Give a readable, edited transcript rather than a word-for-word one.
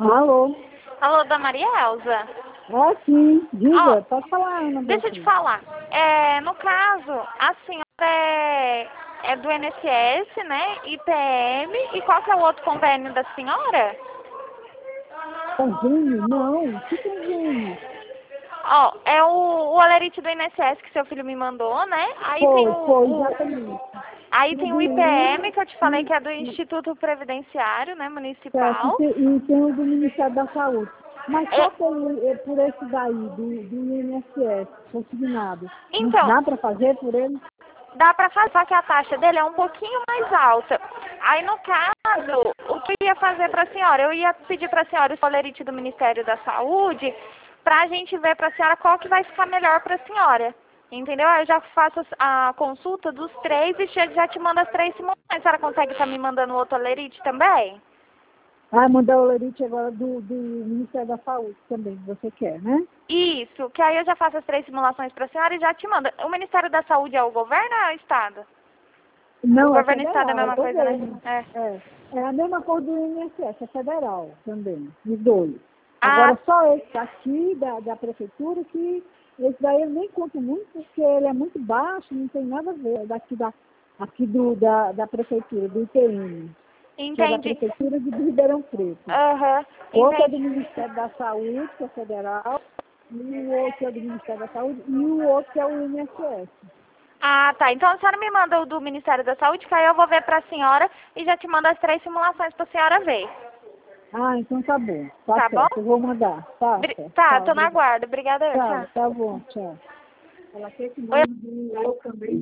Alô? Alô, da Maria Elza. Ah, sim. Diga, Ó, pode falar, Ana. deixa eu te falar. No caso, a senhora é do INSS, né? IPM. E qual que é o outro convênio da senhora? Convênio? Não. Que convênio? Ó, é o Olerite do INSS que seu filho me mandou, né? Aí tem Foi, exatamente. aí E o tem do o IPM, INE, que eu te falei que é do Instituto Previdenciário, né, certo, municipal. e tem o do Ministério da Saúde. Mas É, só por esse daí, do INSS, consignado, não então, dá para fazer por ele? dá pra fazer, só que a taxa dele é um pouquinho mais alta. Aí, no caso, o que eu ia fazer pra senhora? Eu ia pedir pra senhora o solerite do Ministério da Saúde pra gente ver pra senhora qual que vai ficar melhor pra senhora. Entendeu? Aí eu já faço a consulta dos três e já te mando as três simulações. A senhora consegue estar me mandando o outro solerite também? Ah, mandar o lerite agora do Ministério da Saúde também, você quer, né? Isso, que aí eu já faço as três simulações pra senhora e já te mando. O Ministério da Saúde é o governo ou é o Estado? O Não, é governo e o Estado é a federal, é mesma coisa, né? governo. É. É a mesma coisa do INSS, é federal também, os dois. Ah, Agora, só esse aqui da prefeitura, que esse daí eu nem conto muito, porque ele é muito baixo, não tem nada a ver, aqui da prefeitura, do IPM, que é da entendi. prefeitura de Ribeirão Preto. Aham, Outro é do entendi. Ministério da Saúde, que é federal, e o outro é do Ministério da Saúde, e o outro é o INSS. Ah, tá. Então a senhora me manda o do Ministério da Saúde, que aí eu vou ver pra senhora e já te mando as três simulações pra senhora ver. Ah, então tá bom. Tá Tá bom? certo, eu vou mandar. Tá certo. Tá, Tchau, tô na obrigada. guarda. Obrigada, Tchau, tchau. tá bom, tchau. Ela quer que Oi. mande eu também.